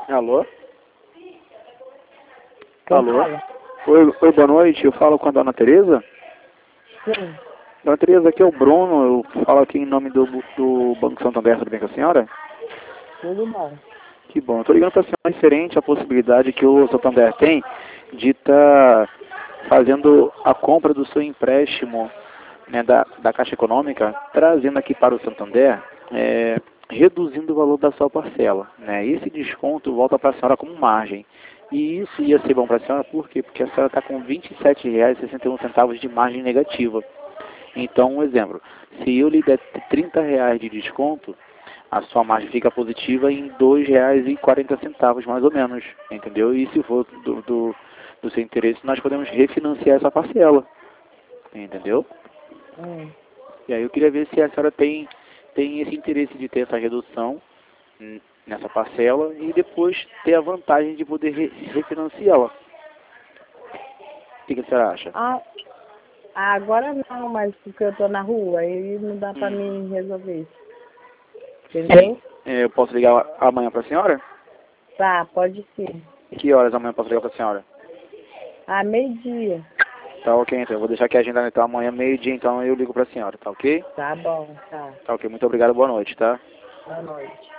Alô? Quem Alô? fala? Oi, boa noite. Eu falo com a dona Tereza. Sim, Dona Tereza, aqui é o Bruno. Eu falo aqui em nome do Banco Santander. Tudo bem com a senhora? tudo bom. Que bom. Eu estou ligando para a senhora referente à possibilidade que o Santander tem de estar fazendo a compra do seu empréstimo, né, da Caixa Econômica, trazendo aqui para o Santander, reduzindo o valor da sua parcela, né? Esse desconto volta para a senhora como margem. E isso ia ser bom para a senhora, por quê? Porque a senhora está com R$ 27,61 de margem negativa. Então, um exemplo, se eu lhe der R$ 30 de desconto, a sua margem fica positiva em R$ 2,40 mais ou menos, entendeu? E se for do seu interesse, nós podemos refinanciar essa parcela, entendeu? Hum. E aí eu queria ver se a senhora tem esse interesse de ter essa redução nessa parcela e depois ter a vantagem de poder refinanciá-la. O que a senhora acha? Ah, agora não, mas porque eu tô na rua e não dá pra Hum. mim resolver isso. Entendeu? Eu posso ligar amanhã para a senhora? Tá, pode ser. Que horas amanhã eu posso ligar para a senhora? Ah, meio-dia. Tá ok, então. Eu vou deixar aqui agendado então amanhã, meio-dia, então eu ligo para a senhora, tá ok? Tá bom, tá. Tá ok, muito obrigado, boa noite, tá? Boa noite.